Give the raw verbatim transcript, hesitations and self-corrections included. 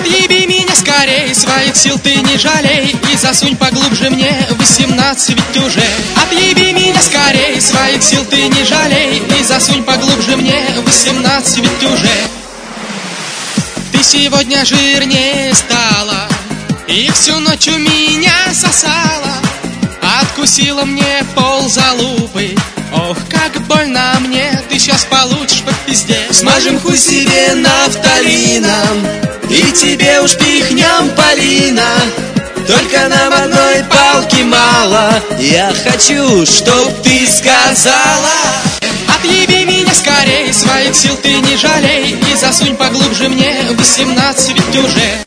Отъеби меня скорей, своих сил ты не жалей, и засунь поглубже мне восемнадцать ведь уже. Отъеби меня скорей, своих сил ты не жалей, и засунь поглубже мне восемнадцать ведь уже. Ты сегодня жирнее стала, и всю ночь у меня сосала. Откусила мне пол залупы, ох, как больно мне, ты сейчас получишь по пизде. Смажем хуй себе нафталином, и тебе уж пихнем Полина. Только нам одной палки мало, я хочу, чтоб ты сказала. Отъеби меня скорей, своих сил ты не жалей, и засунь поглубже мне восемнадцать ведь уже.